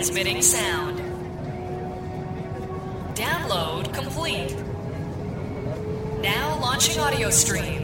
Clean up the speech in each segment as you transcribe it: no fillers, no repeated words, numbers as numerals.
transmitting sound. Download complete. Now launching audio stream.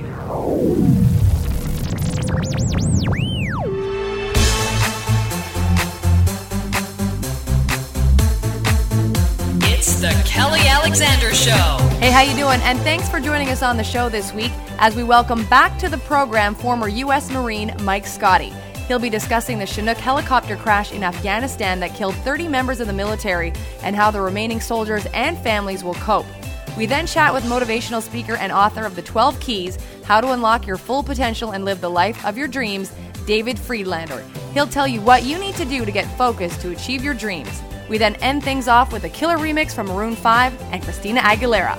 It's the Kelly Alexander Show. Hey, how you doing? And thanks for joining us on the show this week as we welcome back to the program former U.S. Marine Mike Scotty. He'll be discussing the Chinook helicopter crash in Afghanistan that killed 30 members of the military and how the remaining soldiers and families will cope. We then chat with motivational speaker and author of The 12 Keys, How to Unlock Your Full Potential and Live the Life of Your Dreams, David Friedlander. He'll tell you what you need to do to get focused to achieve your dreams. We then end things off with a killer remix from Maroon 5 and Christina Aguilera.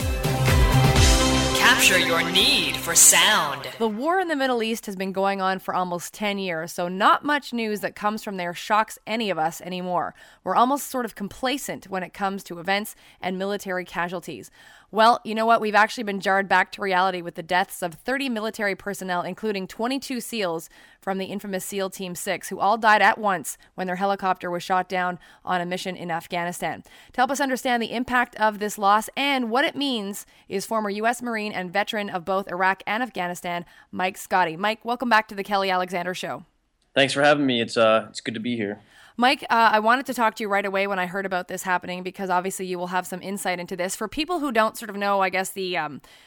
Capture your need for sound. The war in the Middle East has been going on for almost 10 years, so not much news that comes from there shocks any of us anymore. We're almost sort of complacent when it comes to events and military casualties. Well, you know what? We've actually been jarred back to reality with the deaths of 30 military personnel, including 22 SEALs from the infamous SEAL Team 6, who all died at once when their helicopter was shot down on a mission in Afghanistan. To help us understand the impact of this loss and what it means is former U.S. Marine and veteran of both Iraq and Afghanistan, Mike Scotty. Mike, welcome back to the Kelly Alexander Show. Thanks for having me. It's good to be here. Mike, I wanted to talk to you right away when I heard about this happening because obviously you will have some insight into this. For people who don't sort of know, I guess, the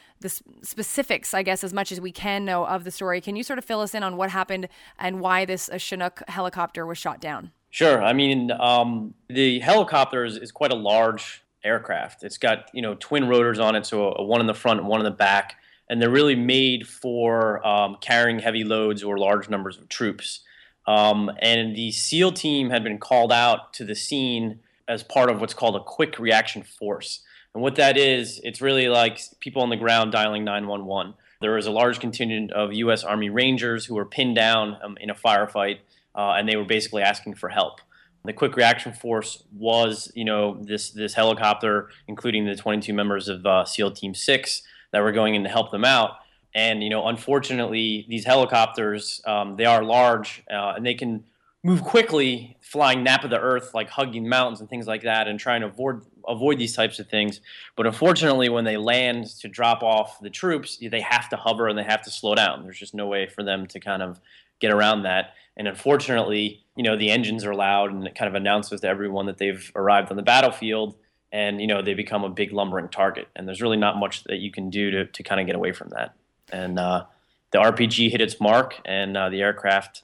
specifics, I guess, as much as we can know of the story, can you sort of fill us in on what happened and why this Chinook helicopter was shot down? Sure. I mean, the helicopter is quite a large aircraft. It's got, twin rotors on it, so a one in the front and one in the back, and they're really made for carrying heavy loads or large numbers of troops. And the SEAL team had been called out to the scene as part of what's called a quick reaction force. And what that is, it's really like people on the ground dialing 911. There was a large contingent of U.S. Army Rangers who were pinned down in a firefight, and they were basically asking for help. The quick reaction force was, this helicopter, including the 22 members of SEAL Team 6 that were going in to help them out. And, unfortunately, these helicopters, they are large and they can move quickly, flying nap of the earth, like hugging mountains and things like that, and trying to avoid these types of things. But unfortunately, when they land to drop off the troops, they have to hover and they have to slow down. There's just no way for them to kind of get around that. And unfortunately, the engines are loud and it kind of announces to everyone that they've arrived on the battlefield. And, they become a big lumbering target. And there's really not much that you can do to kind of get away from that. And the RPG hit its mark, and the aircraft,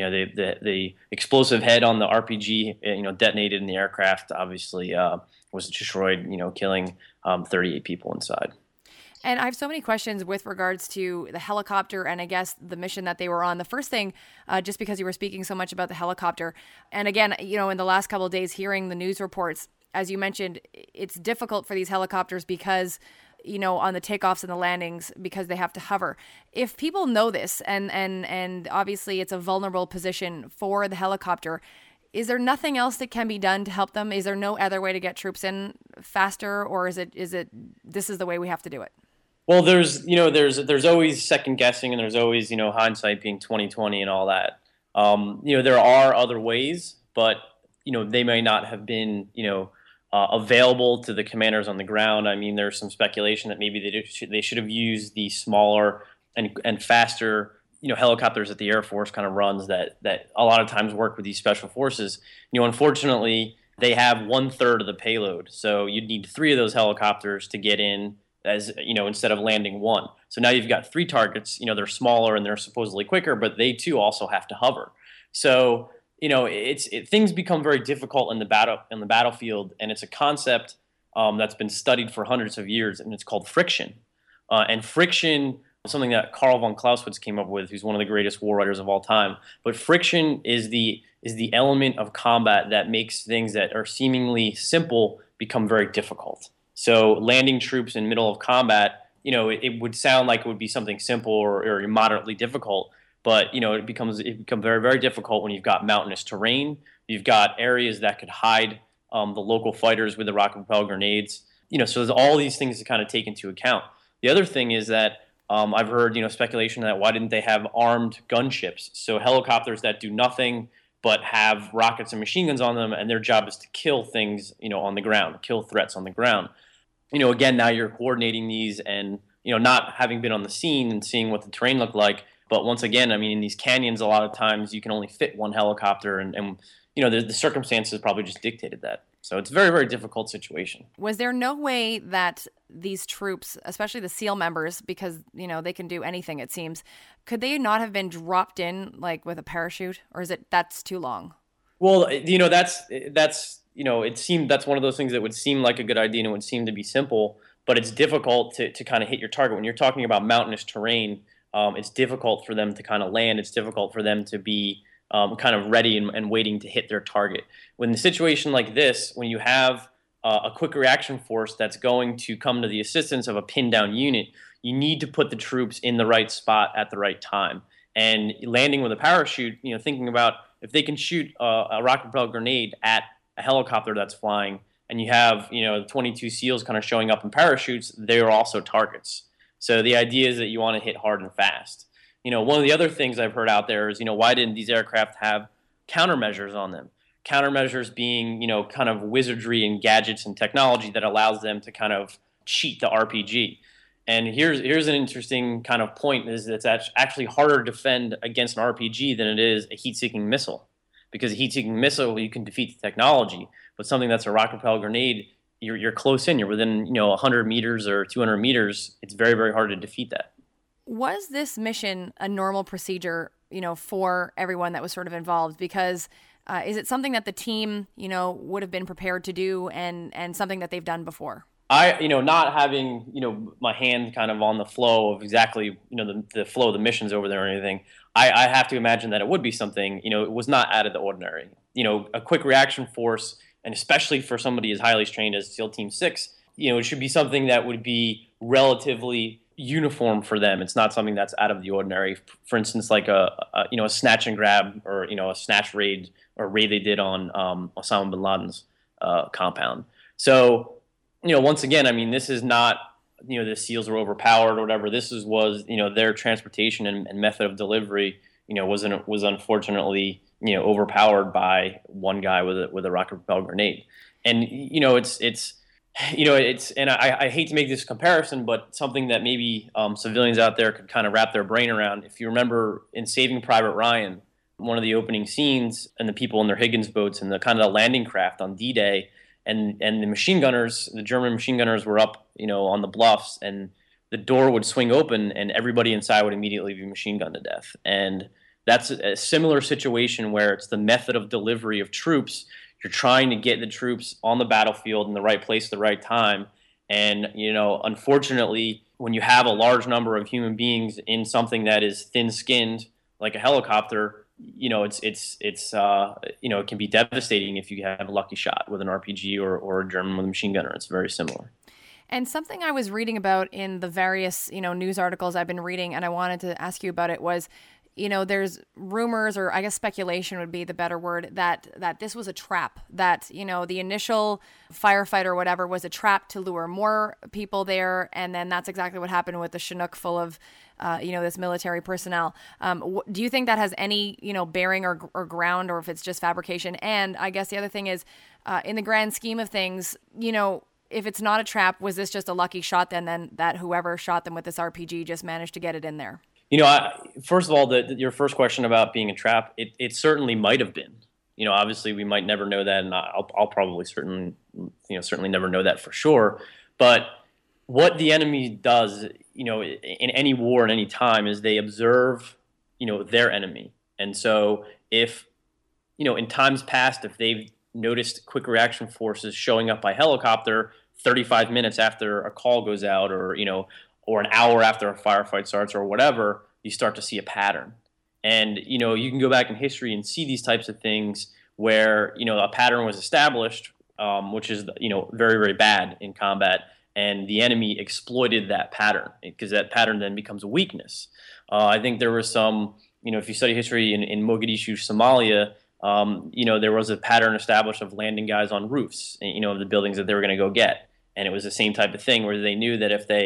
the explosive head on the RPG, detonated in the aircraft, obviously was destroyed, killing 38 people inside. And I have so many questions with regards to the helicopter and I guess the mission that they were on. The first thing, just because you were speaking so much about the helicopter, and again, in the last couple of days, hearing the news reports, as you mentioned, it's difficult for these helicopters because on the takeoffs and the landings because they have to hover. If people know this and obviously it's a vulnerable position for the helicopter, is there nothing else that can be done to help them? Is there no other way to get troops in faster, or is it this is the way we have to do it? Well, there's always second guessing, and there's always, hindsight being 20/20 and all that. There are other ways, but they may not have been, available to the commanders on the ground. I mean, there's some speculation that maybe they should have used the smaller and faster, helicopters that the Air Force kind of runs that a lot of times work with these special forces. Unfortunately, they have 1/3 of the payload, so you'd need 3 of those helicopters to get in as instead of landing 1. So now you've got 3 targets. They're smaller and they're supposedly quicker, but they too also have to hover. So things become very difficult in the battlefield, and it's a concept that's been studied for hundreds of years, and it's called friction. And friction is something that Karl von Clausewitz came up with, who's one of the greatest war writers of all time. But friction is the element of combat that makes things that are seemingly simple become very difficult. So landing troops in middle of combat, it would sound like it would be something simple or moderately difficult. But, it becomes very, very difficult when you've got mountainous terrain. You've got areas that could hide the local fighters with the rocket-propelled grenades. So there's all these things to kind of take into account. The other thing is that I've heard, speculation that why didn't they have armed gunships? So helicopters that do nothing, but have rockets and machine guns on them, and their job is to kill things, on the ground, kill threats on the ground. Again, now you're coordinating these and, not having been on the scene and seeing what the terrain looked like. But once again, I mean, in these canyons, a lot of times you can only fit one helicopter, and the circumstances probably just dictated that. So it's a very, very difficult situation. Was there no way that these troops, especially the SEAL members, because, they can do anything, it seems, could they not have been dropped in like with a parachute, or that's too long? Well, it seemed that's one of those things that would seem like a good idea and it would seem to be simple, but it's difficult to kind of hit your target. When you're talking about mountainous terrain, it's difficult for them to kind of land. It's difficult for them to be kind of ready and waiting to hit their target. When the situation like this, when you have a quick reaction force that's going to come to the assistance of a pinned down unit, you need to put the troops in the right spot at the right time. And landing with a parachute, thinking about if they can shoot a rocket-propelled grenade at a helicopter that's flying, and you have 22 SEALs kind of showing up in parachutes, they are also targets. So the idea is that you want to hit hard and fast. One of the other things I've heard out there is, why didn't these aircraft have countermeasures on them? Countermeasures being, kind of wizardry and gadgets and technology that allows them to kind of cheat the RPG. And here's an interesting kind of point, is that it's actually harder to defend against an RPG than it is a heat-seeking missile. Because a heat-seeking missile, you can defeat the technology, but something that's a rocket-propelled grenade, you're close in, you're within 100 meters or 200 meters. It's very, very hard to defeat that. Was this mission a normal procedure, for everyone that was sort of involved? Because is it something that the team, would have been prepared to do and something that they've done before? Not having, my hand kind of on the flow of exactly, the flow of the missions over there or anything, I have to imagine that it would be something, it was not out of the ordinary. A quick reaction force, and especially for somebody as highly trained as SEAL Team 6, it should be something that would be relatively uniform for them. It's not something that's out of the ordinary. For instance, like a snatch and grab, or a snatch raid or raid they did on Osama bin Laden's compound. So once again, I mean, this is not the SEALs were overpowered or whatever. This was their transportation and method of delivery was unfortunately overpowered by one guy with a rocket propelled grenade. And and I hate to make this comparison, but something that maybe civilians out there could kind of wrap their brain around. If you remember in Saving Private Ryan, one of the opening scenes, and the people in their Higgins boats and the kind of the landing craft on D-Day, and the machine gunners, the German machine gunners were up, on the bluffs, and the door would swing open and everybody inside would immediately be machine gunned to death. And that's a similar situation where it's the method of delivery of troops. You're trying to get the troops on the battlefield in the right place at the right time. And, unfortunately, when you have a large number of human beings in something that is thin-skinned, like a helicopter, it can be devastating if you have a lucky shot with an RPG or a German with a machine gunner. It's very similar. And something I was reading about in the various, news articles I've been reading, and I wanted to ask you about it, was there's rumors, or I guess speculation would be the better word, that this was a trap, that, the initial firefight or whatever was a trap to lure more people there. And then that's exactly what happened with the Chinook full of, this military personnel. Do you think that has any, bearing or ground, or if it's just fabrication? And I guess the other thing is, in the grand scheme of things, if it's not a trap, was this just a lucky shot then that whoever shot them with this RPG just managed to get it in there? First of all, your first question about being a trap, it certainly might have been. Obviously we might never know that, and I'll probably certainly never know that for sure. But what the enemy does, in any war, in any time, is they observe, their enemy. And so if, in times past, if they've noticed quick reaction forces showing up by helicopter 35 minutes after a call goes out, or an hour after a firefight starts or whatever, you start to see a pattern. And, you can go back in history and see these types of things where, a pattern was established, which is, very, very bad in combat. And the enemy exploited that pattern, because that pattern then becomes a weakness. I think there was some, if you study history in Mogadishu, Somalia, there was a pattern established of landing guys on roofs, of the buildings that they were going to go get. And it was the same type of thing where they knew that if they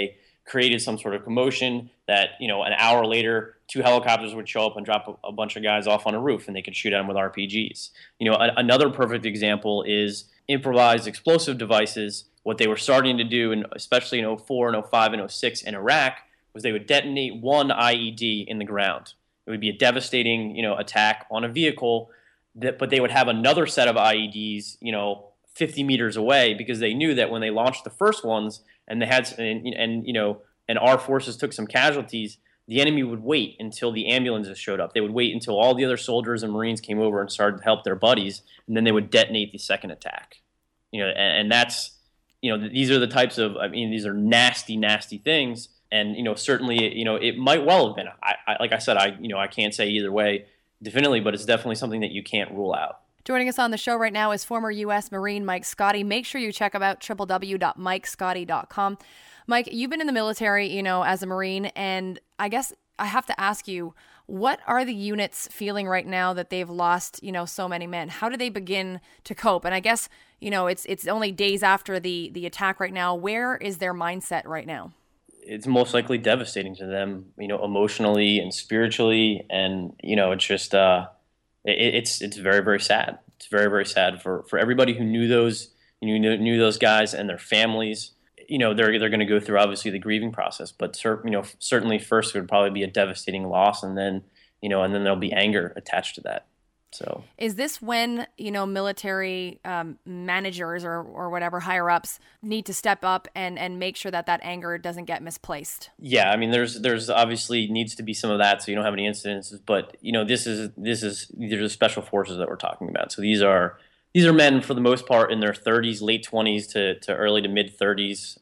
created some sort of commotion that, an hour later, 2 helicopters would show up and drop a bunch of guys off on a roof and they could shoot at them with RPGs. Another perfect example is improvised explosive devices. What they were starting to do, and especially in 04 and 05 and 06 in Iraq, was they would detonate one IED in the ground. It would be a devastating, attack on a vehicle, but they would have another set of IEDs, 50 meters away, because they knew that when they launched the first ones and they had, and our forces took some casualties, the enemy would wait until the ambulances showed up. They would wait until all the other soldiers and Marines came over and started to help their buddies, and then they would detonate the second attack. And that's, these are the types of, these are nasty, nasty things. And, certainly, it might well have been, like I said, I can't say either way definitely, but it's definitely something that you can't rule out. Joining us on the show right now is former U.S. Marine Mike Scotty. Make sure you check him out, www.mikescotty.com. Mike, you've been in the military, as a Marine, and I guess I have to ask you, what are the units feeling right now that they've lost, so many men? How do they begin to cope? And I guess, it's only days after the attack right now. Where is their mindset right now? It's most likely devastating to them, emotionally and spiritually, and it's just it's very, very sad. It's very, very sad for everybody who knew those those guys and their families. They're going to go through obviously the grieving process, but certainly first it would probably be a devastating loss, and then there'll be anger attached to that. So is this when, military managers or whatever higher ups need to step up and make sure that anger doesn't get misplaced? Yeah, there's obviously needs to be some of that so you don't have any incidences, but these are the special forces that we're talking about. So these are men for the most part in their 30s, late 20s to early to mid 30s.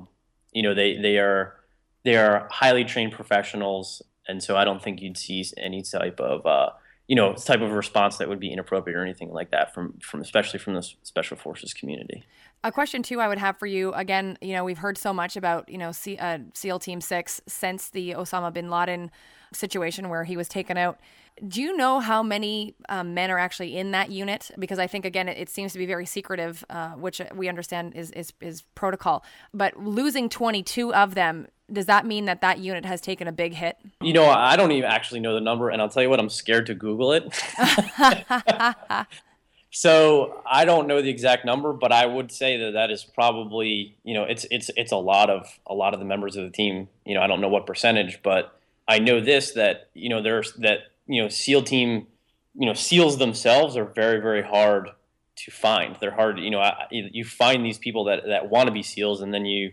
They are highly trained professionals, and so I don't think you'd see any type of type of response that would be inappropriate or anything like that from especially from the special forces community. A question too I would have for you, again, we've heard so much about, SEAL Team 6 since the Osama bin Laden situation where he was taken out. Do you know how many men are actually in that unit? Because I think, again, it seems to be very secretive, which we understand is protocol. But losing 22 of them, does that mean that unit has taken a big hit? I don't even actually know the number, and I'll tell you what, I'm scared to Google it. So I don't know the exact number, but I would say that is probably, it's a lot of the members of the team. I don't know what percentage, but I know this, that, SEAL team, SEALs themselves are very, very hard to find. They're hard, you find these people that want to be SEALs, and then you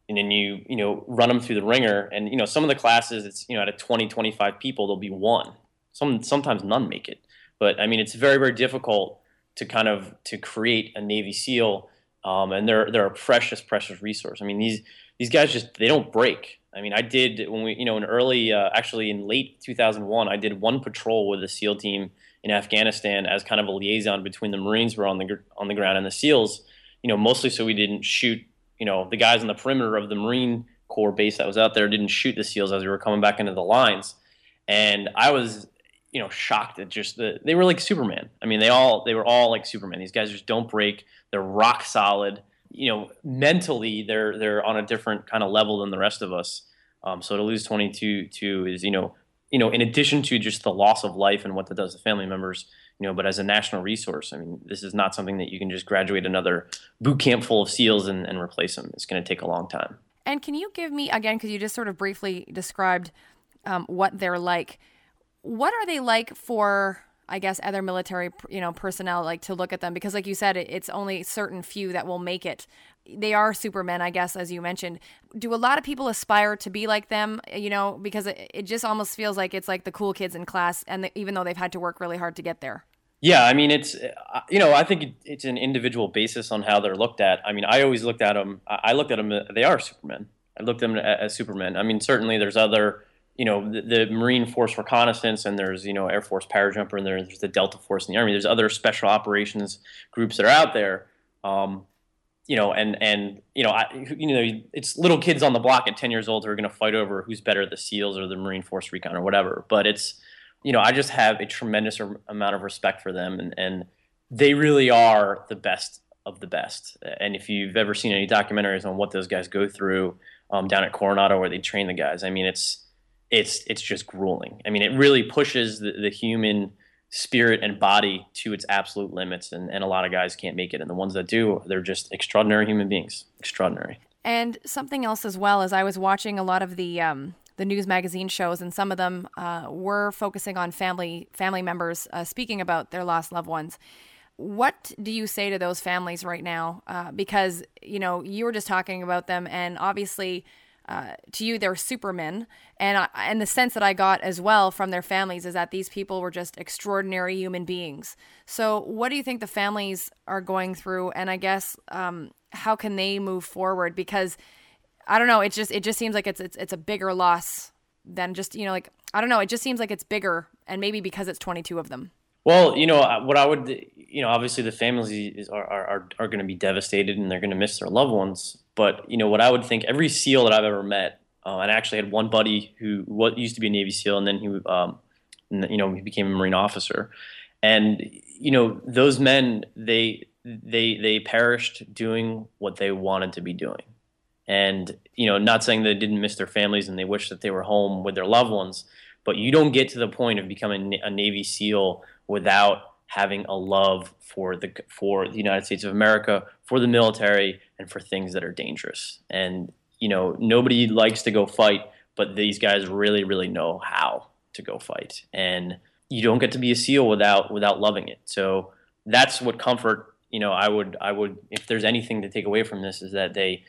run them through the ringer. And, some of the classes, it's, out of 20, 25 people, there'll be one. Sometimes none make it. But, it's very, very difficult to create a Navy SEAL. And they're a precious, precious resource. These guys they don't break. I did when we, in early, actually in late 2001, I did one patrol with the SEAL team in Afghanistan as kind of a liaison between the Marines who were on the ground and the SEALs, mostly so we didn't shoot, the guys on the perimeter of the Marine Corps base that was out there didn't shoot the SEALs as we were coming back into the lines. And I was, shocked at just they were like Superman. they were all like Superman. These guys just don't break. They're rock solid. Mentally they're on a different kind of level than the rest of us. So to lose 22 is, in addition to just the loss of life and what that does to family members, but as a national resource, this is not something that you can just graduate another boot camp full of SEALs and replace them. It's going to take a long time. And can you give me, again, because you just sort of briefly described what they're like, what are they like for, I guess, other military, personnel, like to look at them? Because like you said, it's only certain few that will make it. They are supermen, I guess, as you mentioned. Do a lot of people aspire to be like them, because it just almost feels like it's like the cool kids in class, and even though they've had to work really hard to get there. Yeah, it's, I think it's an individual basis on how they're looked at. I always looked at them, they are supermen. I looked at them as supermen. Certainly there's other, the Marine Force Reconnaissance, and there's, Air Force Parajumper, and there's the Delta Force in the Army. There's other special operations groups that are out there. It's little kids on the block at 10 years old who are going to fight over who's better, the SEALs or the Marine Force Recon or whatever. But it's, I just have a tremendous amount of respect for them, and they really are the best of the best. And if you've ever seen any documentaries on what those guys go through, down at Coronado where they train the guys. I mean, it's just grueling. I mean, it really pushes the human spirit and body to its absolute limits, and a lot of guys can't make it. And the ones that do, they're just extraordinary human beings. Extraordinary. And something else as well, as I was watching a lot of the news magazine shows, and some of them were focusing on family members speaking about their lost loved ones. What do you say to those families right now? Because, you were just talking about them, and obviously to you, they're supermen. And the sense that I got as well from their families is that these people were just extraordinary human beings. So what do you think the families are going through? And I guess how can they move forward? Because I don't know, it just seems like it's a bigger loss than just, I don't know, it just seems like it's bigger, and maybe because it's 22 of them. Well, what I would, obviously the families are going to be devastated, and they're going to miss their loved ones. But, what I would think, every SEAL that I've ever met, and I actually had one buddy who used to be a Navy SEAL, and then he became a Marine officer. And, those men, they perished doing what they wanted to be doing. And, not saying they didn't miss their families and they wish that they were home with their loved ones, but you don't get to the point of becoming a Navy SEAL without having a love for the United States of America, for the military, and for things that are dangerous. And, nobody likes to go fight, but these guys really, really know how to go fight. And you don't get to be a SEAL without loving it. So that's what comfort, I would, if there's anything to take away from this, is that they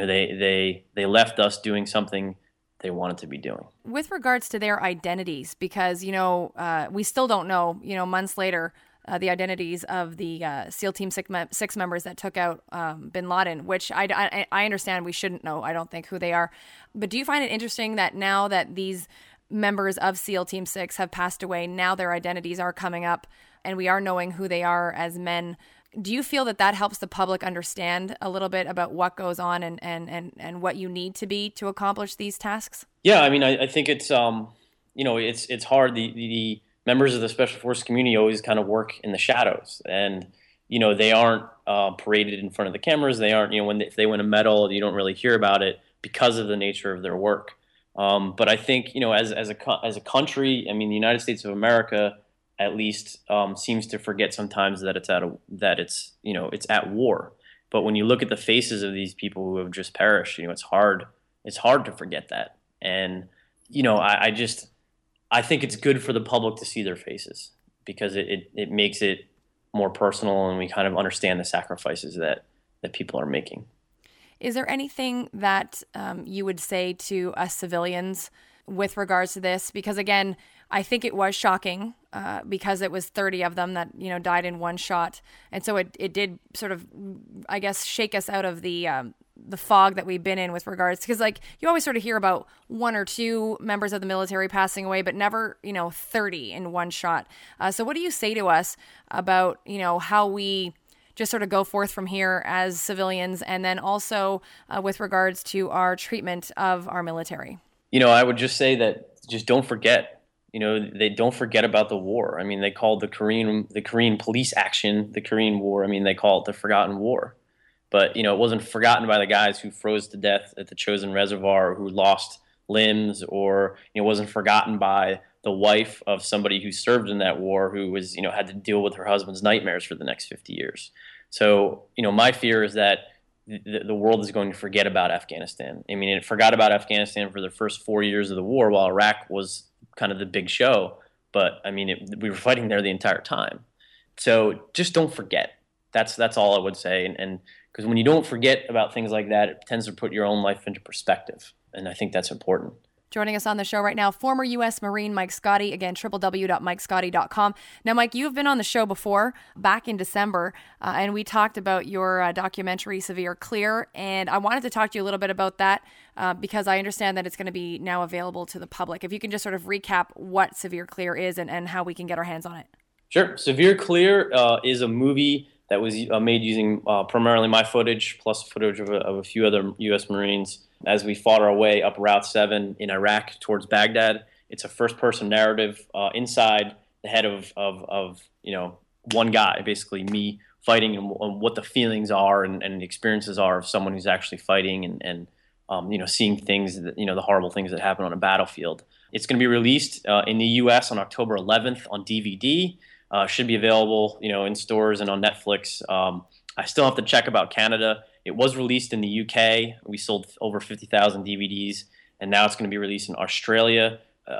left us doing something they wanted to be doing. With regards to their identities, because, we still don't know, months later, the identities of the SEAL Team 6 members that took out bin Laden, which I understand we shouldn't know, I don't think, who they are. But do you find it interesting that now that these members of SEAL Team 6 have passed away, now their identities are coming up and we are knowing who they are as men? Do you feel that helps the public understand a little bit about what goes on and what you need to be to accomplish these tasks? Yeah, I mean, I think it's it's hard. The members of the Special Forces community always kind of work in the shadows, and they aren't paraded in front of the cameras. They aren't if they win a medal, you don't really hear about it because of the nature of their work. But I think as a country, I mean, the United States of America at least seems to forget sometimes that it's at war. But when you look at the faces of these people who have just perished, it's hard to forget that. And I think it's good for the public to see their faces, because it makes it more personal, and we kind of understand the sacrifices that people are making. Is there anything that you would say to us civilians with regards to this? Because again, I think it was shocking because it was 30 of them that, died in one shot. And so it did sort of, I guess, shake us out of the fog that we've been in with regards, because you always sort of hear about one or two members of the military passing away, but never, 30 in one shot. So what do you say to us about, how we just sort of go forth from here as civilians, and then also with regards to our treatment of our military? I would just say that just don't forget. They don't forget about the war. I mean, they called the Korean police action the Korean War. I mean, they call it the Forgotten War. But, it wasn't forgotten by the guys who froze to death at the Chosin Reservoir, or who lost limbs, or, it wasn't forgotten by the wife of somebody who served in that war, who was, had to deal with her husband's nightmares for the next 50 years. So, my fear is that the world is going to forget about Afghanistan. I mean, it forgot about Afghanistan for the first 4 years of the war, while Iraq was kind of the big show. But, I mean, we were fighting there the entire time. So just don't forget. That's all I would say. And because when you don't forget about things like that, it tends to put your own life into perspective. And I think that's important. Joining us on the show right now, former U.S. Marine Mike Scotty. Again, www.mikescotty.com. Now, Mike, you've been on the show before, back in December, and we talked about your documentary, Severe Clear. And I wanted to talk to you a little bit about that because I understand that it's going to be now available to the public. If you can just sort of recap what Severe Clear is and how we can get our hands on it. Sure. Severe Clear is a movie that was made using primarily my footage, plus footage of a few other U.S. Marines, as we fought our way up Route 7 in Iraq towards Baghdad. It's a first-person narrative inside the head of one guy, basically me fighting, and what the feelings are and the experiences are of someone who's actually fighting, and seeing things that, the horrible things that happen on a battlefield. It's going to be released in the U.S. on October 11th on DVD. Should be available, in stores and on Netflix. I still have to check about Canada. It was released in the UK. We sold over 50,000 DVDs, and now it's going to be released in Australia,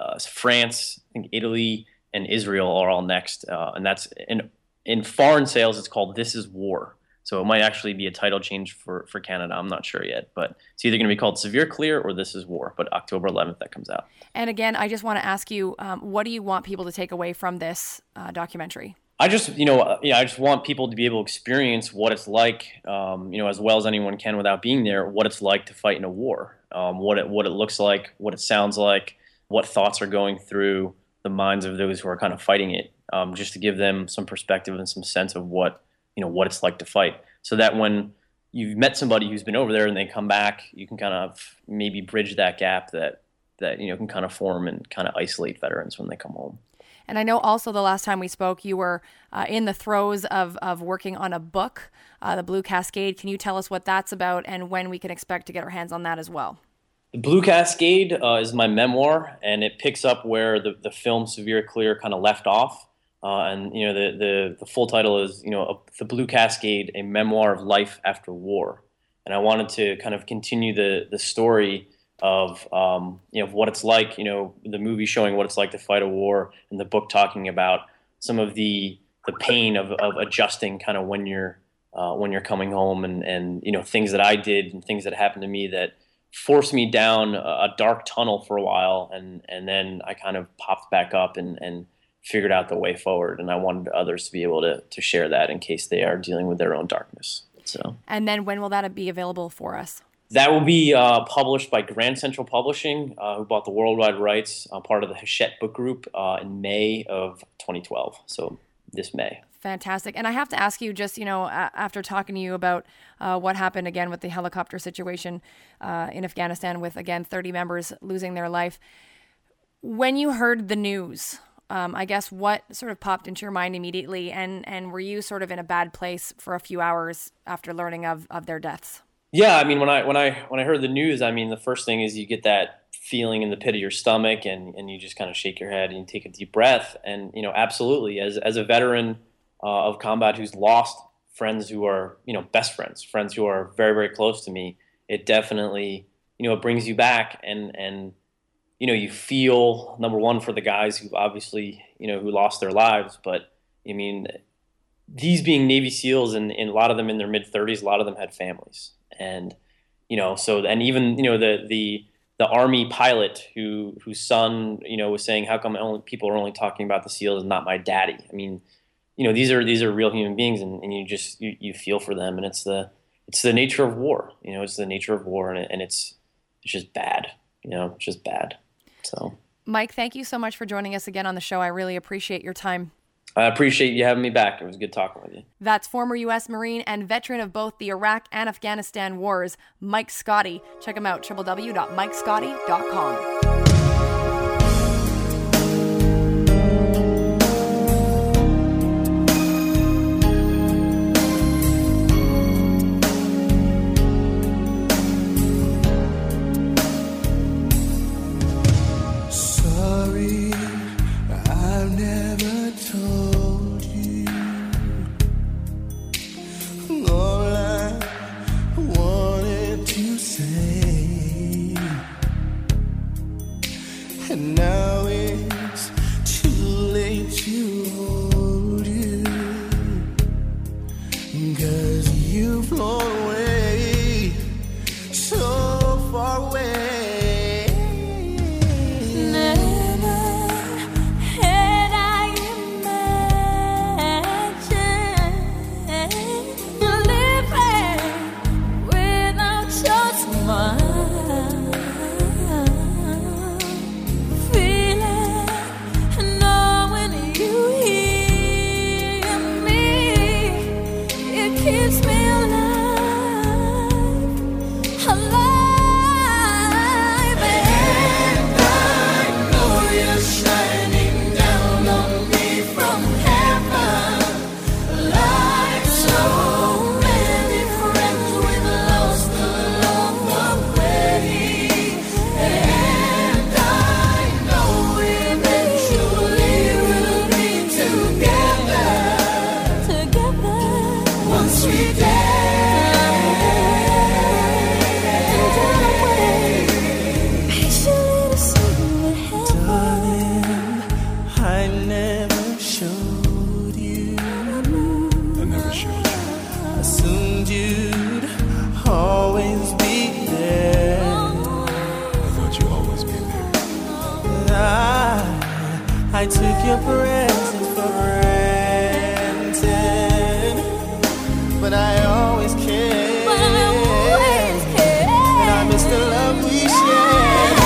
France, I think Italy, and Israel are all next. And that's in foreign sales. It's called This Is War. So it might actually be a title change for Canada. I'm not sure yet, but it's either going to be called Severe Clear or This Is War. But October 11th, that comes out. And again, I just want to ask you, what do you want people to take away from this documentary? I just, I just want people to be able to experience what it's like, as well as anyone can without being there, what it's like to fight in a war, what it looks like, what it sounds like, what thoughts are going through the minds of those who are kind of fighting it, just to give them some perspective and some sense of what it's like to fight, so that when you've met somebody who's been over there and they come back, you can kind of maybe bridge that gap that can kind of form and kind of isolate veterans when they come home. And I know also the last time we spoke, you were in the throes of working on a book, The Blue Cascade. Can you tell us what that's about and when we can expect to get our hands on that as well? The Blue Cascade is my memoir, and it picks up where the film Severe Clear kind of left off. And the full title is The Blue Cascade: A Memoir of Life After War. And I wanted to kind of continue the story of what it's like, the movie showing what it's like to fight a war, and the book talking about some of the pain of adjusting kind of when you're coming home, and things that I did and things that happened to me that forced me down a dark tunnel for a while, and then I kind of popped back up and figured out the way forward. And I wanted others to be able to share that in case they are dealing with their own darkness. So. And then when will that be available for us? That will be published by Grand Central Publishing, who bought the worldwide rights, part of the Hachette Book Group, in May of 2012. So this May. Fantastic. And I have to ask you, just, after talking to you about what happened again with the helicopter situation in Afghanistan with, again, 30 members losing their life, when you heard the news, I guess what sort of popped into your mind immediately, and were you sort of in a bad place for a few hours after learning of their deaths? Yeah, I mean, when I heard the news, I mean, the first thing is you get that feeling in the pit of your stomach, and you just kind of shake your head and you take a deep breath. And absolutely, as a veteran of combat who's lost friends who are best friends who are very, very close to me, it definitely it brings you back, and you feel, number one, for the guys who obviously who lost their lives, but I mean, these being Navy SEALs, and a lot of them in their mid-30s, a lot of them had families. And, and even, the Army pilot whose son, was saying, how come people are only talking about the SEALs and not my daddy? I mean, these are real human beings, and you feel for them, and it's the nature of war, it's the nature of war, and it's just bad, it's just bad. So, Mike, thank you so much for joining us again on the show. I really appreciate your time. I appreciate you having me back. It was good talking with you. That's former U.S. Marine and veteran of both the Iraq and Afghanistan wars, Mike Scotti. Check him out, www.mikescotti.com. I took your presence for granted, but I always cared, and I miss the love we shared.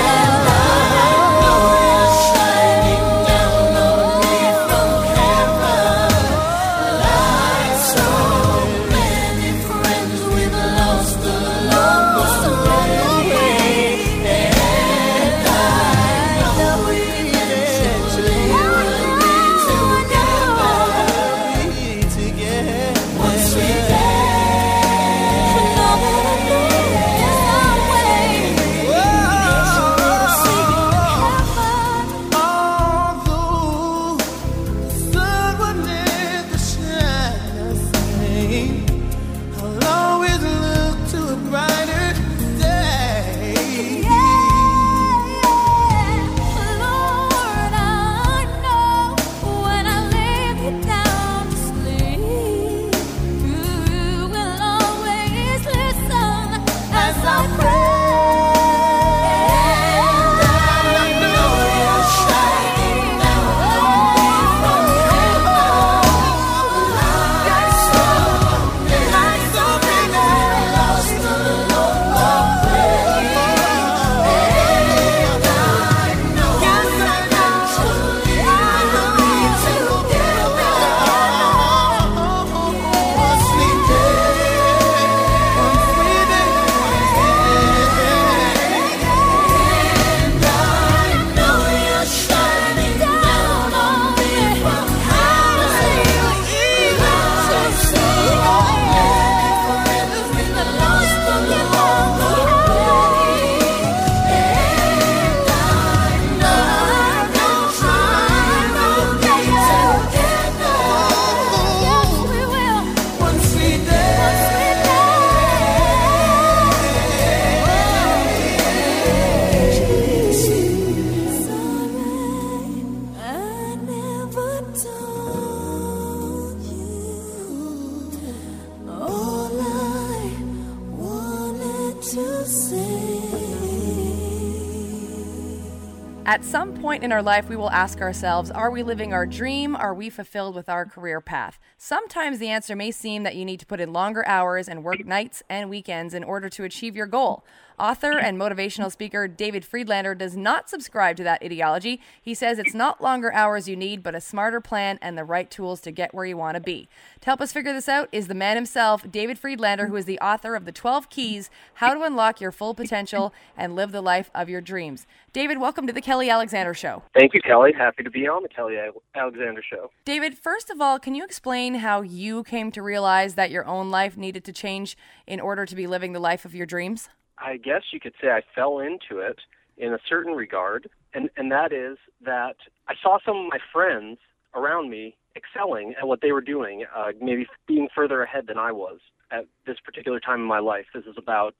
At some point in our life, we will ask ourselves, are we living our dream? Are we fulfilled with our career path? Sometimes the answer may seem that you need to put in longer hours and work nights and weekends in order to achieve your goal. Author and motivational speaker David Friedlander does not subscribe to that ideology. He says it's not longer hours you need, but a smarter plan and the right tools to get where you want to be. To help us figure this out is the man himself, David Friedlander, who is the author of The 12 Keys, How to Unlock Your Full Potential and Live the Life of Your Dreams. David, welcome to the Kelly Alexander Show. Thank you, Kelly. Happy to be on the Kelly Alexander Show. David, first of all, can you explain how you came to realize that your own life needed to change in order to be living the life of your dreams? I guess you could say I fell into it in a certain regard, and that is that I saw some of my friends around me excelling at what they were doing, maybe being further ahead than I was at this particular time in my life. This is about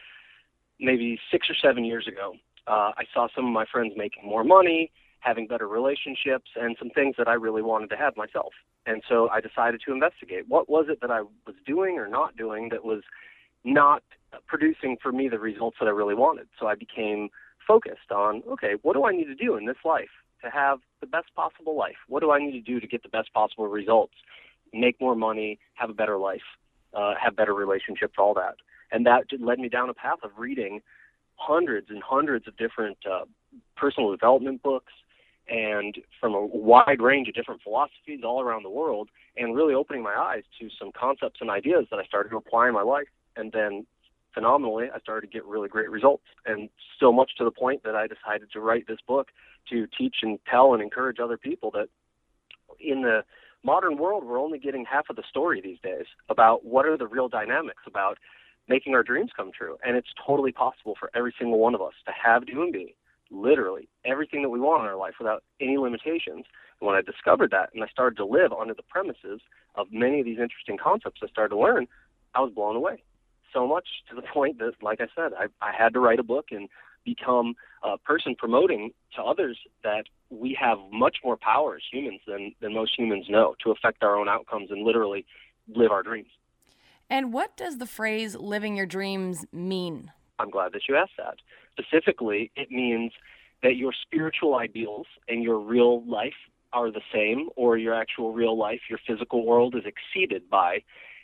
maybe 6 or 7 years ago. I saw some of my friends making more money, having better relationships, and some things that I really wanted to have myself. And so I decided to investigate. What was it that I was doing or not doing that was not producing for me the results that I really wanted? So I became focused on, okay, what do I need to do in this life to have the best possible life? What do I need to do to get the best possible results, make more money, have a better life, have better relationships, all that? And that led me down a path of reading hundreds and hundreds of different personal development books, and from a wide range of different philosophies all around the world, and really opening my eyes to some concepts and ideas that I started to apply in my life. And then phenomenally, I started to get really great results, and so much to the point that I decided to write this book to teach and tell and encourage other people that in the modern world, we're only getting half of the story these days about what are the real dynamics about making our dreams come true. And it's totally possible for every single one of us to have, do, and be literally everything that we want in our life without any limitations. And when I discovered that and I started to live under the premises of many of these interesting concepts I started to learn, I was blown away. So much to the point that, like I said, I had to write a book and become a person promoting to others that we have much more power as humans than most humans know to affect our own outcomes and literally live our dreams. And what does the phrase living your dreams mean? I'm glad that you asked that. Specifically, it means that your spiritual ideals and your real life are the same, or your actual real life, your physical world, is exceeded by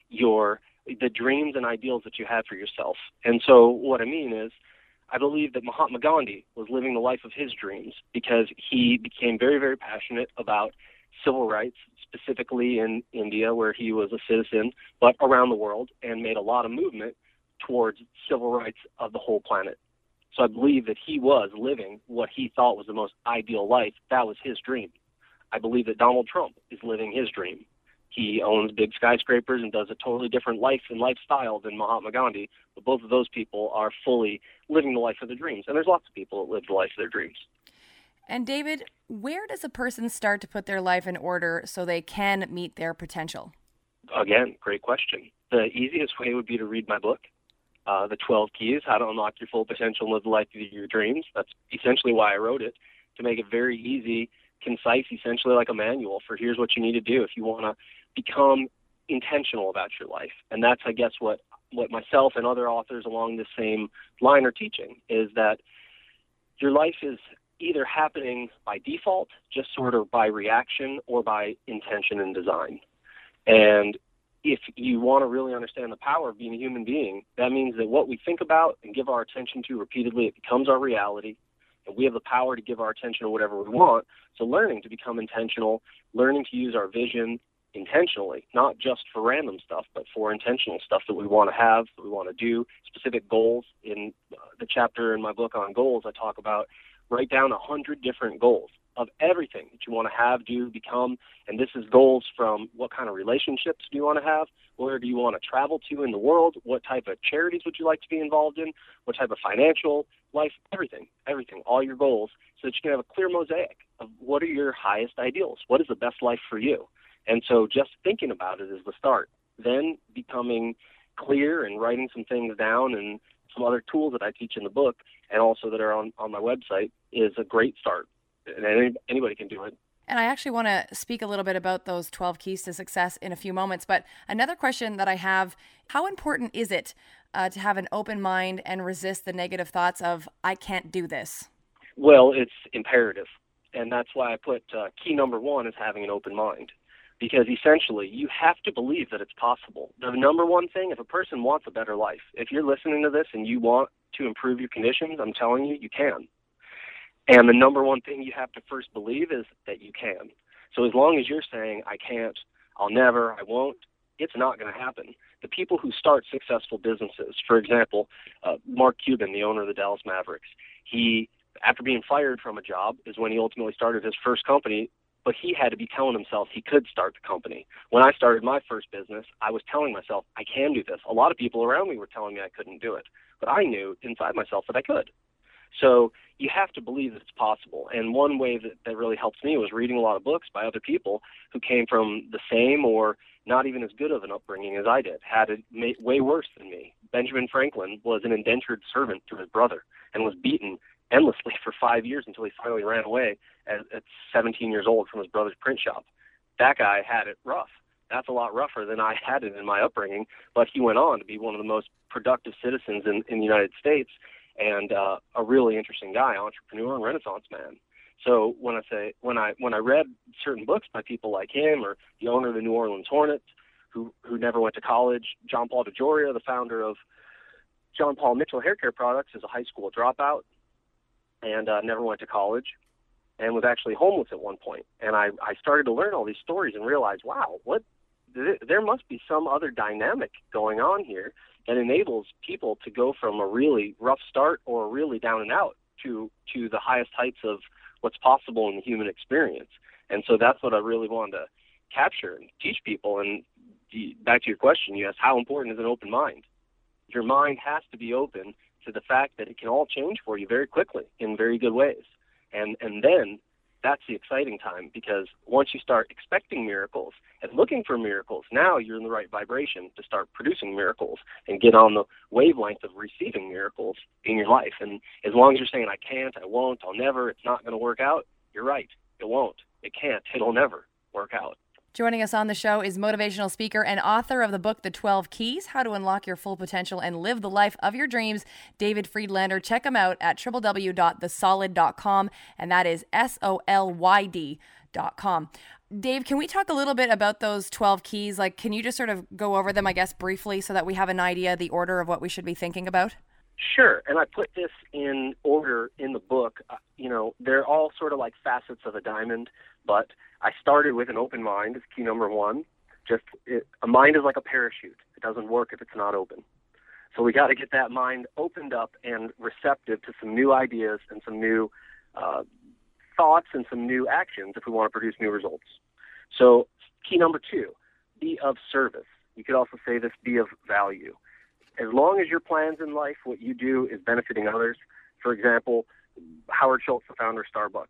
the dreams and ideals that you have for yourself. And so what I mean is, I believe that Mahatma Gandhi was living the life of his dreams because he became very, very passionate about civil rights, specifically in India, where he was a citizen, but around the world, and made a lot of movement towards civil rights of the whole planet. So I believe that he was living what he thought was the most ideal life. That was his dream. I believe that Donald Trump is living his dream. He owns big skyscrapers and does a totally different life and lifestyle than Mahatma Gandhi, but both of those people are fully living the life of their dreams. And there's lots of people that live the life of their dreams. And David, where does a person start to put their life in order so they can meet their potential? Again, great question. The easiest way would be to read my book, The 12 Keys, How to Unlock Your Full Potential and Live the Life of Your Dreams. That's essentially why I wrote it, to make it very easy, concise, essentially like a manual for here's what you need to do if you want to become intentional about your life. And that's, I guess, what myself and other authors along the same line are teaching, is that your life is either happening by default, just sort of by reaction, or by intention and design. And if you want to really understand the power of being a human being, that means that what we think about and give our attention to repeatedly, it becomes our reality, and we have the power to give our attention to whatever we want. So learning to become intentional, learning to use our vision intentionally, not just for random stuff, but for intentional stuff that we want to have, that we want to do, specific goals. In the chapter in my book on goals, I talk about write down 100 different goals of everything that you want to have, do, become. And this is goals from what kind of relationships do you want to have? Where do you want to travel to in the world? What type of charities would you like to be involved in? What type of financial life? Everything, all your goals, so that you can have a clear mosaic of what are your highest ideals? What is the best life for you? And so just thinking about it is the start. Then becoming clear and writing some things down, and some other tools that I teach in the book and also that are on my website, is a great start. And anybody can do it. And I actually want to speak a little bit about those 12 keys to success in a few moments. But another question that I have, how important is it to have an open mind and resist the negative thoughts of, I can't do this? Well, it's imperative. And that's why I put key number one is having an open mind. Because essentially, you have to believe that it's possible. The number one thing, if a person wants a better life, if you're listening to this and you want to improve your conditions, I'm telling you, you can. And the number one thing you have to first believe is that you can. So as long as you're saying, I can't, I'll never, I won't, it's not going to happen. The people who start successful businesses, for example, Mark Cuban, the owner of the Dallas Mavericks, he, after being fired from a job, is when he ultimately started his first company, but he had to be telling himself he could start the company. When I started my first business, I was telling myself, I can do this. A lot of people around me were telling me I couldn't do it, but I knew inside myself that I could. So you have to believe that it's possible. And one way that really helps me was reading a lot of books by other people who came from the same or not even as good of an upbringing as I did, had it way worse than me. Benjamin Franklin was an indentured servant to his brother and was beaten endlessly for 5 years until he finally ran away at 17 years old from his brother's print shop. That guy had it rough. That's a lot rougher than I had it in my upbringing, but he went on to be one of the most productive citizens in the United States, and a really interesting guy, entrepreneur and Renaissance man. So when I read certain books by people like him, or the owner of the New Orleans Hornets, who never went to college, John Paul DeJoria, the founder of John Paul Mitchell Hair Care Products, is a high school dropout and never went to college and was actually homeless at one point. And I started to learn all these stories and realize, wow, there must be some other dynamic going on here that enables people to go from a really rough start or really down and out to the highest heights of what's possible in the human experience. And so that's what I really wanted to capture and teach people. And back to your question, you asked, how important is an open mind? Your mind has to be open to the fact that it can all change for you very quickly in very good ways. And then that's the exciting time, because once you start expecting miracles and looking for miracles, now you're in the right vibration to start producing miracles and get on the wavelength of receiving miracles in your life. And as long as you're saying, I can't, I won't, I'll never, it's not going to work out, you're right. It won't. It can't. It'll never work out. Joining us on the show is motivational speaker and author of the book, The 12 Keys, How to Unlock Your Full Potential and Live the Life of Your Dreams, David Friedlander. Check him out at www.thesolid.com, and that is SOLYD.com. Dave, can we talk a little bit about those 12 keys? Like, can you just sort of go over them, I guess, briefly so that we have an idea, the order of what we should be thinking about? Sure, and I put this in order in the book. They're all sort of like facets of a diamond, but I started with an open mind as key number one. A mind is like a parachute. It doesn't work if it's not open. So we got to get that mind opened up and receptive to some new ideas and some new thoughts and some new actions if we want to produce new results. So key number two, be of service. You could also say this, be of value. As long as your plans in life, what you do is benefiting others. For example, Howard Schultz, the founder of Starbucks,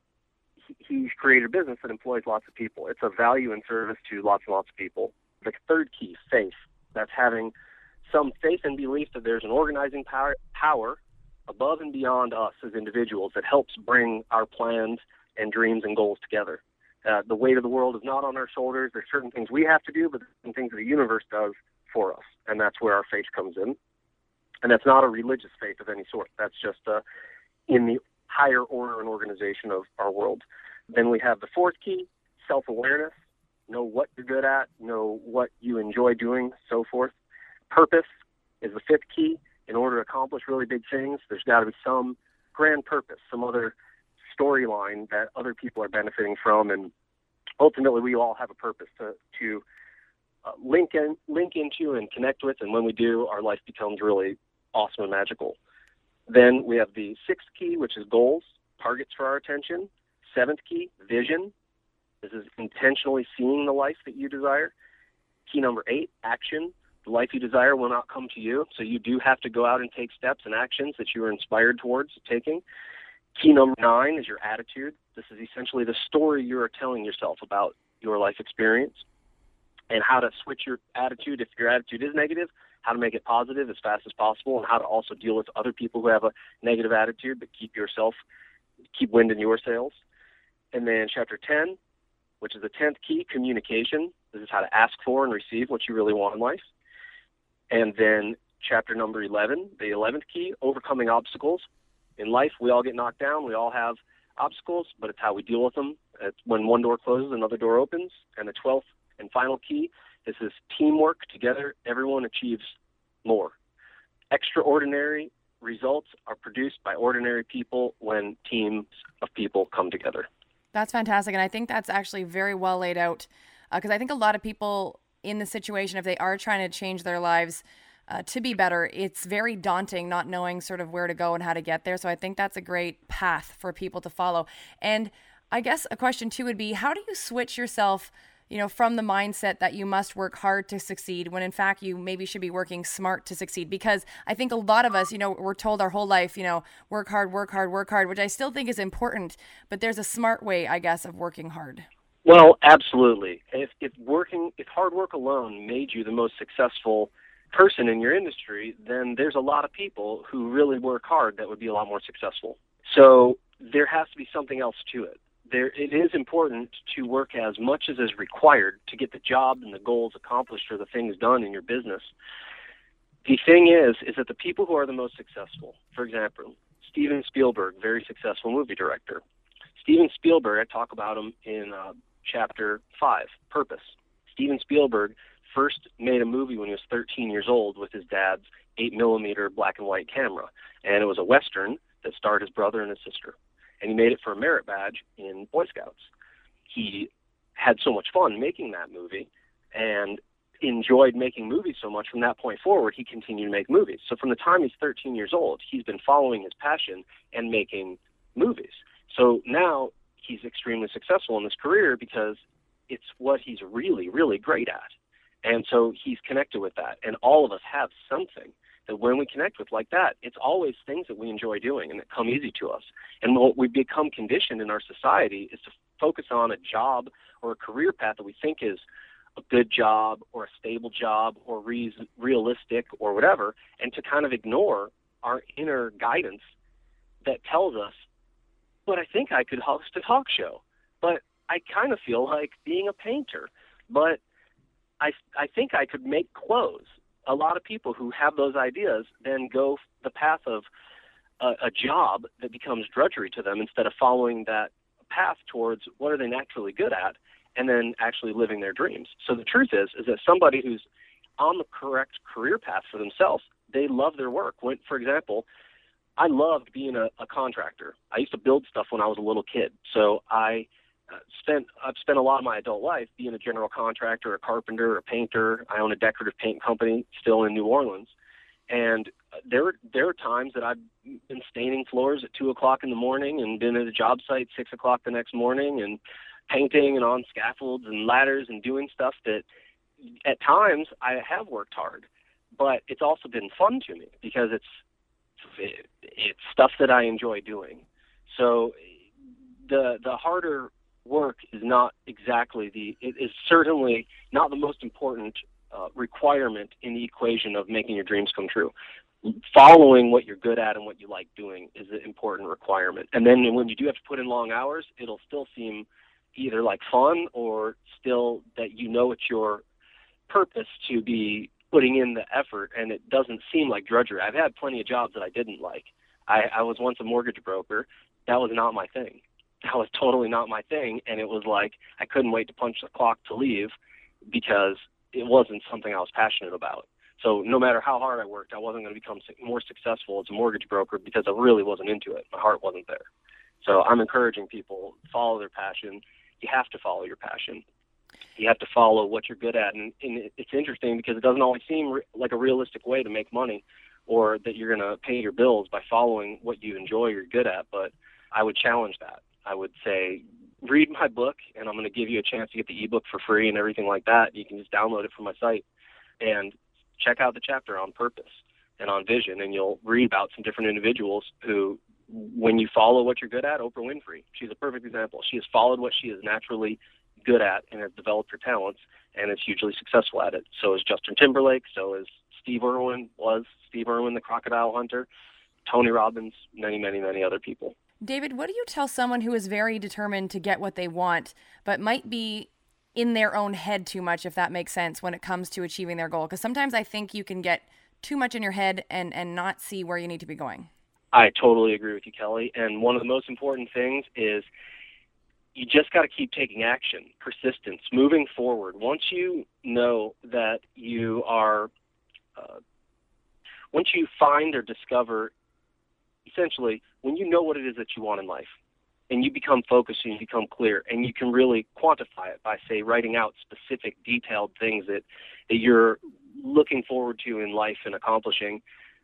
he's created a business that employs lots of people. It's a value and service to lots and lots of people. The third key, faith. That's having some faith and belief that there's an organizing power above and beyond us as individuals that helps bring our plans and dreams and goals together. The weight of the world is not on our shoulders. There's certain things we have to do, but there's some things that the universe does for us, and that's where our faith comes in. And that's not a religious faith of any sort. That's just in the higher order and organization of our world. Then we have the fourth key, self-awareness. Know what you're good at, know what you enjoy doing, so forth. Purpose is the fifth key. In order to accomplish really big things, there's got to be some grand purpose, some other storyline that other people are benefiting from, and ultimately we all have a purpose to link into and connect with, and when we do, our life becomes really awesome and magical. Then we have the sixth key, which is goals, targets for our attention. Seventh key, vision. This is intentionally seeing the life that you desire. Key number 8, action. The life you desire will not come to you, so you do have to go out and take steps and actions that you are inspired towards taking. Key number 9 is your attitude. This is essentially the story you are telling yourself about your life experience and how to switch your attitude. If your attitude is negative, how to make it positive as fast as possible, and how to also deal with other people who have a negative attitude, but keep wind in your sails. And then chapter 10, which is the 10th key, communication. This is how to ask for and receive what you really want in life. And then chapter number 11, the 11th key, overcoming obstacles. In life, we all get knocked down. We all have obstacles, but it's how we deal with them. It's when one door closes, another door opens. And the 12th and final key, this is teamwork. Together, everyone achieves more. Extraordinary results are produced by ordinary people when teams of people come together. That's fantastic. And I think that's actually very well laid out, because I think a lot of people in the situation, if they are trying to change their lives to be better, it's very daunting not knowing sort of where to go and how to get there. So I think that's a great path for people to follow. And I guess a question too would be, how do you switch yourself, from the mindset that you must work hard to succeed when in fact you maybe should be working smart to succeed? Because I think a lot of us, we're told our whole life, work hard, which I still think is important, but there's a smart way, I guess, of working hard. Well, absolutely. If hard work alone made you the most successful person in your industry, then there's a lot of people who really work hard that would be a lot more successful. So there has to be something else to it. It is important to work as much as is required to get the job and the goals accomplished or the things done in your business. The thing is that the people who are the most successful, for example, Steven Spielberg, very successful movie director. Steven Spielberg, I talk about him in chapter 5, Purpose. Steven Spielberg first made a movie when he was 13 years old with his dad's 8mm black and white camera, and it was a Western that starred his brother and his sister. And he made it for a merit badge in Boy Scouts. He had so much fun making that movie and enjoyed making movies so much. From that point forward, he continued to make movies. So from the time he's 13 years old, he's been following his passion and making movies. So now he's extremely successful in his career because it's what he's really, really great at. And so he's connected with that. And all of us have something that when we connect with like that, it's always things that we enjoy doing and that come easy to us. And what we become conditioned in our society is to focus on a job or a career path that we think is a good job or a stable job or realistic or whatever, and to kind of ignore our inner guidance that tells us, but I think I could host a talk show. But I kind of feel like being a painter, but I think I could make clothes. A lot of people who have those ideas then go the path of a job that becomes drudgery to them instead of following that path towards what are they naturally good at and then actually living their dreams. So the truth is that somebody who's on the correct career path for themselves, they love their work. For example, I loved being a contractor. I used to build stuff when I was a little kid. So I've spent a lot of my adult life being a general contractor, a carpenter, a painter. I own a decorative paint company still in New Orleans. And there are times that I've been staining floors at 2 o'clock in the morning and been at a job site 6 o'clock the next morning and painting and on scaffolds and ladders and doing stuff that at times I have worked hard. But it's also been fun to me because it's stuff that I enjoy doing. So the harder work is not exactly it is certainly not the most important requirement in the equation of making your dreams come true. Following what you're good at and what you like doing is an important requirement. And then when you do have to put in long hours, it'll still seem either like fun or still that you know it's your purpose to be putting in the effort, and it doesn't seem like drudgery. I've had plenty of jobs that I didn't like. I was once a mortgage broker. That was not my thing. That was totally not my thing, and it was like I couldn't wait to punch the clock to leave because it wasn't something I was passionate about. So no matter how hard I worked, I wasn't going to become more successful as a mortgage broker because I really wasn't into it. My heart wasn't there. So I'm encouraging people to follow their passion. You have to follow your passion. You have to follow what you're good at. And it's interesting because it doesn't always seem like a realistic way to make money or that you're going to pay your bills by following what you enjoy or you're good at. But I would challenge that. I would say, read my book, and I'm going to give you a chance to get the ebook for free and everything like that. You can just download it from my site and check out the chapter on purpose and on vision, and you'll read about some different individuals who, when you follow what you're good at, Oprah Winfrey, she's a perfect example. She has followed what she is naturally good at and has developed her talents and is hugely successful at it. So is Justin Timberlake. So is Steve Irwin, the crocodile hunter, Tony Robbins, many, many, many other people. David, what do you tell someone who is very determined to get what they want, but might be in their own head too much, if that makes sense, when it comes to achieving their goal? Because sometimes I think you can get too much in your head and not see where you need to be going. I totally agree with you, Kelly. And one of the most important things is you just got to keep taking action, persistence, moving forward. Once you know that you are, once you find or discover, essentially, when you know what it is that you want in life, and you become focused and you become clear, and you can really quantify it by, say, writing out specific, detailed things that you're looking forward to in life and accomplishing,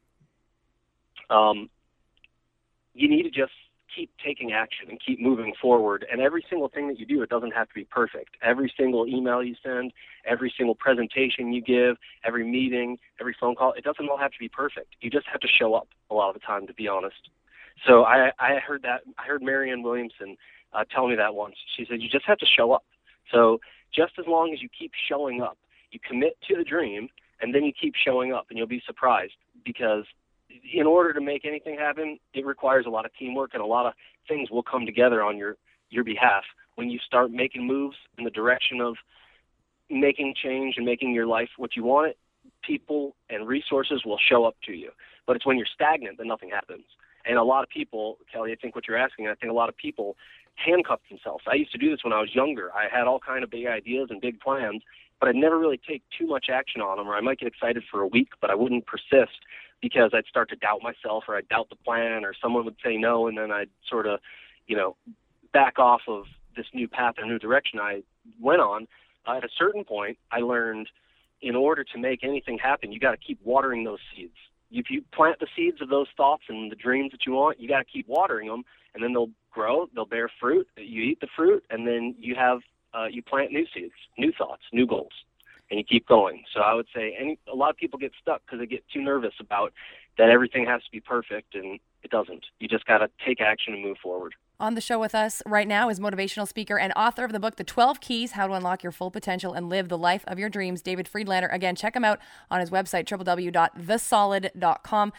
you need to just keep taking action and keep moving forward. And every single thing that you do, it doesn't have to be perfect. Every single email you send, every single presentation you give, every meeting, every phone call, it doesn't all have to be perfect. You just have to show up a lot of the time, to be honest. So I heard Marianne Williamson tell me that once. She said, you just have to show up. So just as long as you keep showing up, you commit to the dream, and then you keep showing up, and you'll be surprised, because in order to make anything happen, it requires a lot of teamwork, and a lot of things will come together on your behalf when you start making moves in the direction of making change and making your life what you want it. People and resources will show up to you. But it's when you're stagnant that nothing happens. And a lot of people, Kelly, I think what you're asking, I think a lot of people handcuff themselves. I used to do this when I was younger. I had all kind of big ideas and big plans, but I'd never really take too much action on them, or I might get excited for a week, but I wouldn't persist because I'd start to doubt myself, or I'd doubt the plan, or someone would say no, and then I'd sort of, back off of this new path or new direction I went on. At a certain point, I learned in order to make anything happen, you got to keep watering those seeds. If you plant the seeds of those thoughts and the dreams that you want, you got to keep watering them, and then they'll grow, they'll bear fruit. You eat the fruit, and then you have you plant new seeds, new thoughts, new goals, and you keep going. So I would say a lot of people get stuck because they get too nervous about that everything has to be perfect, and it doesn't. You just got to take action and move forward. On the show with us right now is motivational speaker and author of the book, The 12 Keys, How to Unlock Your Full Potential and Live the Life of Your Dreams, David Friedlander. Again, check him out on his website, www.thesolid.com.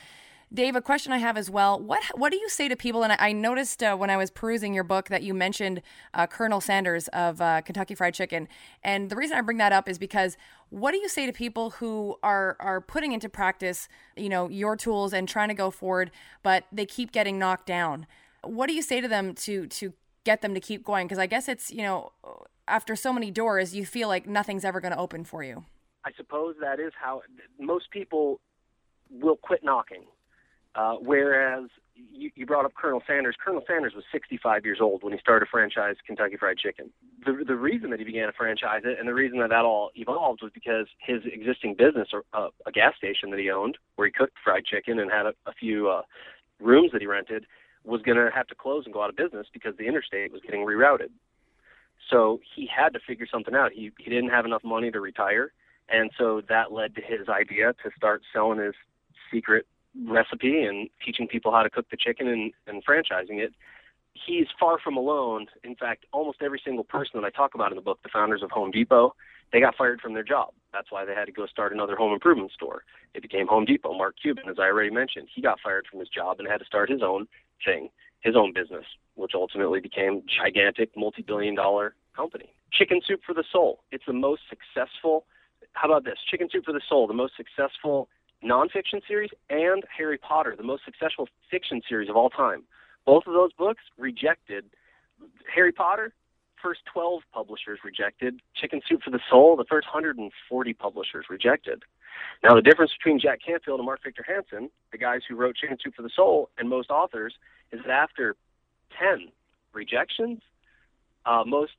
Dave, a question I have as well. What do you say to people? And I noticed when I was perusing your book that you mentioned Colonel Sanders of Kentucky Fried Chicken. And the reason I bring that up is because what do you say to people who are putting into practice, your tools and trying to go forward, but they keep getting knocked down? What do you say to them to get them to keep going? Because I guess it's, after so many doors, you feel like nothing's ever going to open for you. I suppose that is how most people will quit knocking. Whereas you brought up Colonel Sanders. Colonel Sanders was 65 years old when he started to franchise Kentucky Fried Chicken. The reason that he began to franchise it and the reason that all evolved was because his existing business, a gas station that he owned, where he cooked fried chicken and had a few rooms that he rented, was going to have to close and go out of business because the interstate was getting rerouted. So he had to figure something out. He didn't have enough money to retire, and so that led to his idea to start selling his secret recipe and teaching people how to cook the chicken and franchising it. He's far from alone. In fact, almost every single person that I talk about in the book, the founders of Home Depot, they got fired from their job. That's why they had to go start another home improvement store. It became Home Depot. Mark Cuban, as I already mentioned, he got fired from his job and had to start his own thing, his own business, which ultimately became gigantic, multi-billion-dollar company. Chicken Soup for the Soul. It's the most successful. How about this? Chicken Soup for the Soul, the most successful nonfiction series, and Harry Potter, the most successful fiction series of all time. Both of those books rejected. Harry Potter, first 12 publishers rejected. Chicken Soup for the Soul, the first 140 publishers rejected. Now, the difference between Jack Canfield and Mark Victor Hansen, the guys who wrote Chicken Soup for the Soul, and most authors, is that after 10 rejections, most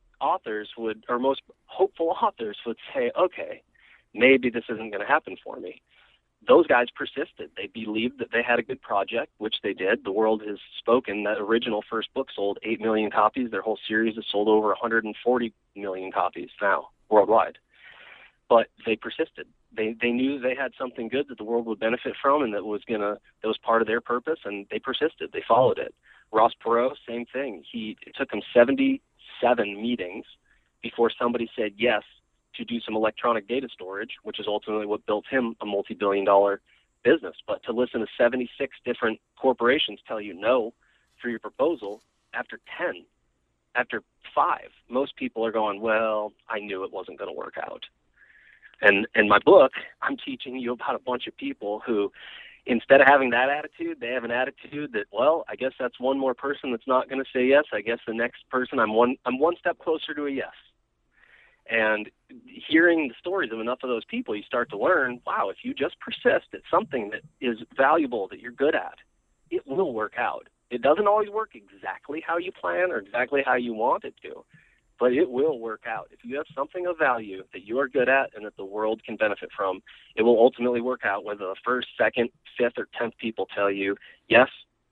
hopeful authors would say, okay, maybe this isn't going to happen for me. Those guys persisted. They believed that they had a good project, which they did. The world has spoken. That original first book sold 8 million copies. Their whole series has sold over 140 million copies now worldwide. But they persisted. They knew they had something good that the world would benefit from, and that was part of their purpose, and they persisted. They followed it. Ross Perot, same thing. It took him 77 meetings before somebody said yes to do some electronic data storage, which is ultimately what built him a multi-billion-dollar business. But to listen to 76 different corporations tell you no for your proposal after 10, after 5, most people are going, well, I knew it wasn't going to work out. And in my book, I'm teaching you about a bunch of people who, instead of having that attitude, they have an attitude that, well, I guess that's one more person that's not going to say yes. I guess the next person, I'm one step closer to a yes. And hearing the stories of enough of those people, you start to learn, wow, if you just persist at something that is valuable, that you're good at, it will work out. It doesn't always work exactly how you plan or exactly how you want it to, but it will work out. If you have something of value that you are good at and that the world can benefit from, it will ultimately work out, whether the first, second, 5th, or 10th people tell you yes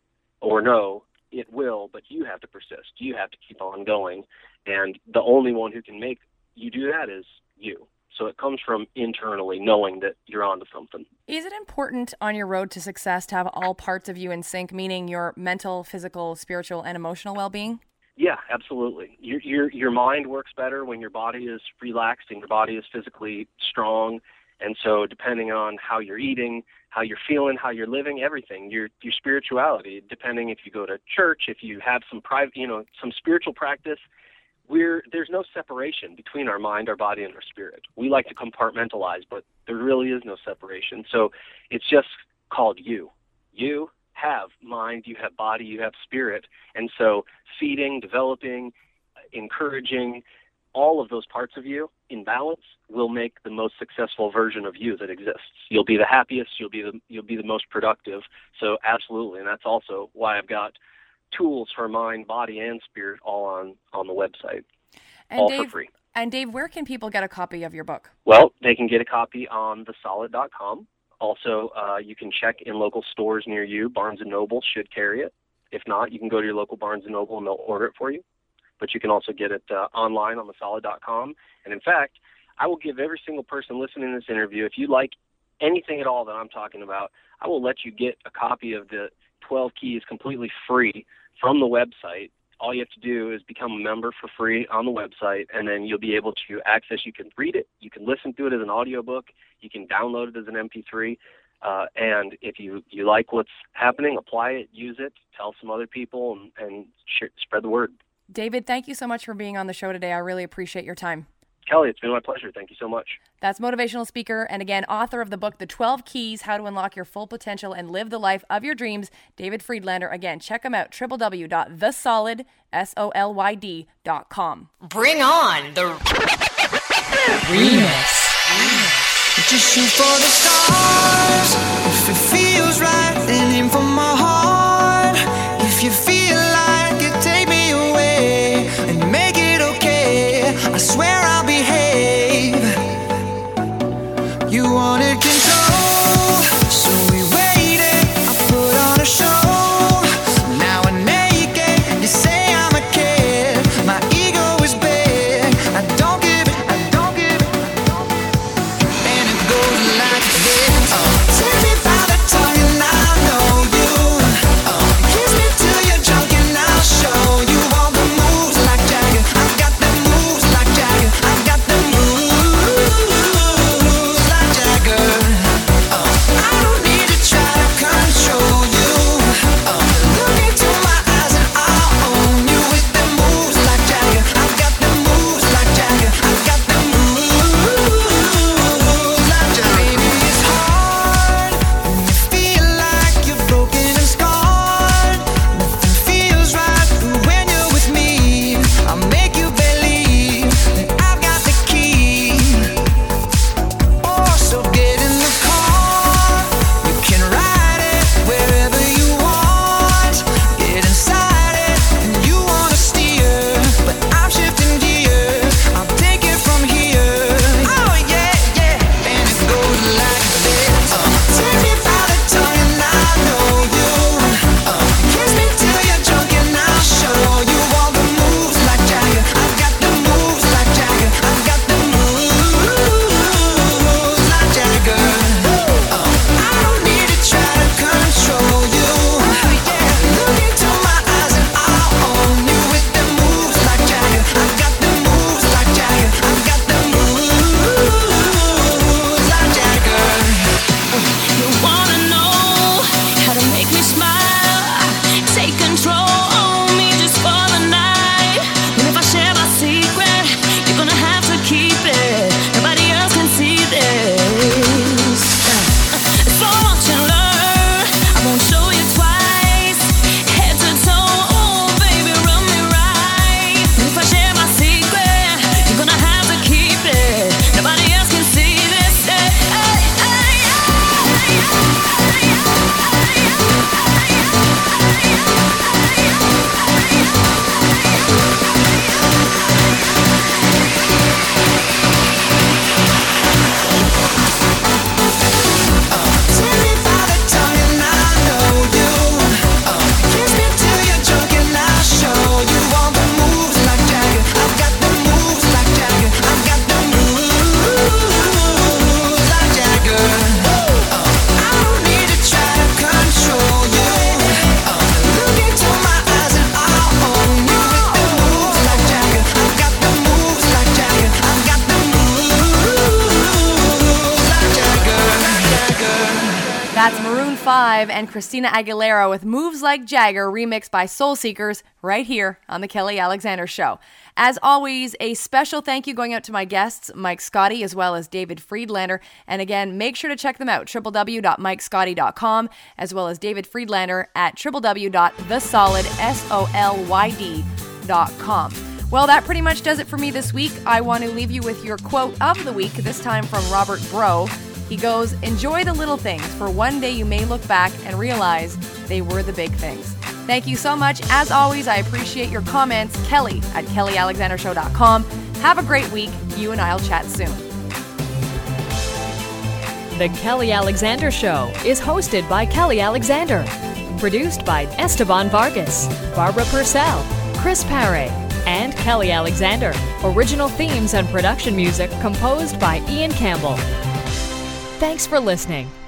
or no. It will, but you have to persist. You have to keep on going, and the only one who can make you do that is you. So it comes from internally knowing that you're onto something. Is it important on your road to success to have all parts of you in sync, meaning your mental, physical, spiritual, and emotional well-being? Yeah, absolutely. Your mind works better when your body is relaxed and your body is physically strong. And so depending on how you're eating, how you're feeling, how you're living, everything, your spirituality, depending if you go to church, if you have some private, some spiritual practice, there's no separation between our mind, our body, and our spirit. We like to compartmentalize, but there really is no separation. So it's just called you. You have mind, you have body, you have spirit. And so feeding, developing, encouraging, all of those parts of you in balance will make the most successful version of you that exists. You'll be the happiest, you'll be the most productive. So absolutely, and that's also why I've got tools for mind, body, and spirit all on the website, and all Dave, for free. And Dave, where can people get a copy of your book? Well, they can get a copy on thesolid.com. Also, you can check in local stores near you. Barnes & Noble should carry it. If not, you can go to your local Barnes & Noble and they'll order it for you. But you can also get it online on thesolid.com. And in fact, I will give every single person listening to this interview, if you like anything at all that I'm talking about, I will let you get a copy of the 12 Keys completely free from the website. All you have to do is become a member for free on the website, and then you'll be able to access. You can read it, you can listen to it as an audiobook, you can download it as an MP3. And if you like what's happening, apply it, use it, tell some other people, and spread the word. David, thank you so much for being on the show today. I really appreciate your time. Kelly, it's been my pleasure. Thank you so much. That's motivational speaker and, again, author of the book, The 12 Keys, How to Unlock Your Full Potential and Live the Life of Your Dreams, David Friedlander. Again, check him out, www.thesolid.com. Bring on the remix. Just shoot for the stars. If it feels right, then aim for my heart. If you feel like it, take me away and make it okay. I swear I'll behave. You wanted control, so we waited. I put on a show. Now I'm naked. You say I'm a kid. My ego is big. I don't give it. And it goes like this. Take me by the tongue and I know you. Kiss me till you're drunk and I'll show you all the moves like Jagger. I've got the moves like Jagger. I've got the moves like Jagger. I don't need to try to control you. Look into my eyes and I'll own you with the moves like Jagger. I've got the moves like Jagger. I've got the moves like Jagger. Baby, it's hard when you feel like you're broken and scarred. Nothing feels right when you're with me. I'll make you believe that I've got the key. Oh, so get in the car. You can ride it wherever you want. Get inside it and you wanna steer, but I'm shifting gears. I'll take it from here. Oh yeah, yeah. And it goes like this. Take me by the tongue and I know you. Kiss me till you're drunk and I'll show you all the moves like Jagger. I've got the moves like Jagger. I've got the moves like Jagger. I don't need to try to control you. Look into my eyes and I'll own you with the moves like Jagger. I've got the moves like Jagger. I've got the moves like Jagger. You wanna know how to make me smile? Take control on me just for the night. And if I share my secret, you're gonna have to keep it. Nobody else can see this. So watch and learn. I won't show you twice. Head to toe, oh baby, run me right. And if I share my secret, you're gonna have to keep it. Nobody else can see this. Take me by the tongue and I know you. Kiss me till you're drunk and I'll show you all the moves like Jagger. I've got the moves like Jagger. I've got the moves like Jagger. I don't need to try to control you. Look into my eyes and I'll own you with the moves like Jagger. I've got the moves like Jagger. I've got the moves like Jagger. That's Maroon 5 and Christina Aguilera with Moves Like Jagger, remixed by Soul Seekers, right here on The Kelly Alexander Show. As always, a special thank you going out to my guests, Mike Scotti as well as David Friedlander. And again, make sure to check them out, www.mikescotti.com, as well as David Friedlander at www.thesolid.com. Well, that pretty much does it for me this week. I want to leave you with your quote of the week, this time from Robert Bro. He goes, "Enjoy the little things, for one day you may look back and realize they were the big things." Thank you so much. As always, I appreciate your comments. Kelly at kellyalexandershow.com. Have a great week. You and I'll chat soon. The Kelly Alexander Show is hosted by Kelly Alexander. Produced by Esteban Vargas, Barbara Purcell, Chris Paré, and Kelly Alexander. Original themes and production music composed by Ian Campbell. Thanks for listening.